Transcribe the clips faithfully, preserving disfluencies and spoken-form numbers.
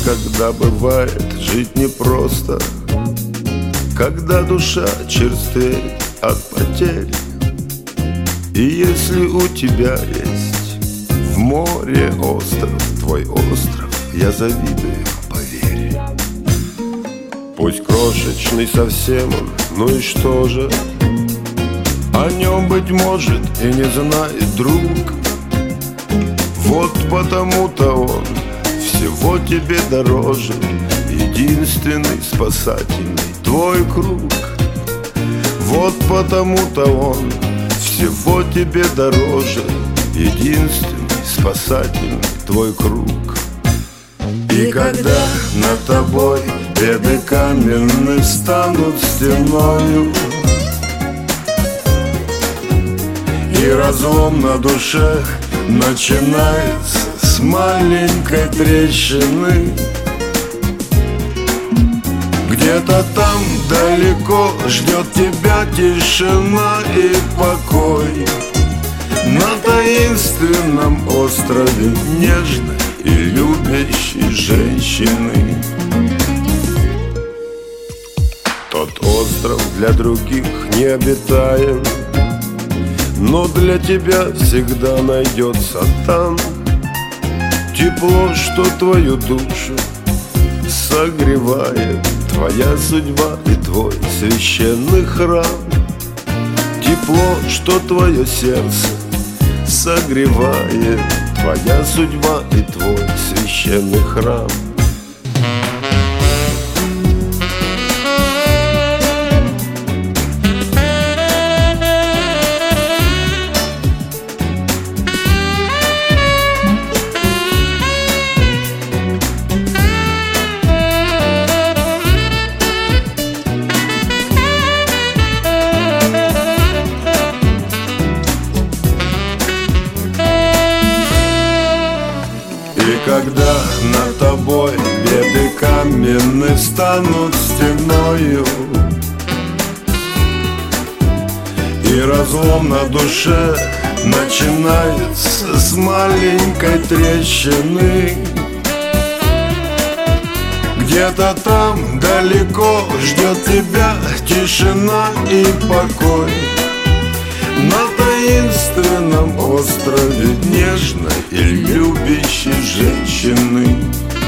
когда бывает жить непросто, когда душа черствеет от потерь. И если у тебя есть в море остров, твой остров, я завидую, поверь. Пусть крошечный совсем он, ну и что же? О нем, быть может, и не знает друг. Вот потому-то он всего тебе дороже, единственный спасательный твой круг. Вот потому-то он всего тебе дороже, единственный спасательный твой круг. И когда над тобой беды каменные станут стеною, и разлом на душе начинается с маленькой трещины, где-то там далеко ждет тебя тишина и покой на таинственном острове нежной и любящей женщины. Тот остров для других необитаем, но для тебя всегда найдется там тепло, что твою душу согревает, твоя судьба и твой священный храм. Тепло, что твое сердце согревает, твоя судьба и твой священный храм. И когда над тобой беды каменные станут стеною, и разлом на душе начинается с маленькой трещины, где-то там далеко ждет тебя тишина и покой на таинственном острове нежной и любящей женщины.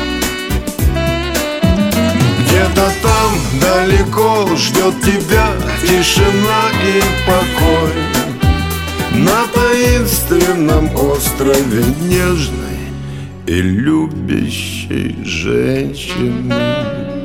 Где-то там далеко ждет тебя тишина и покой на таинственном острове нежной и любящей женщины.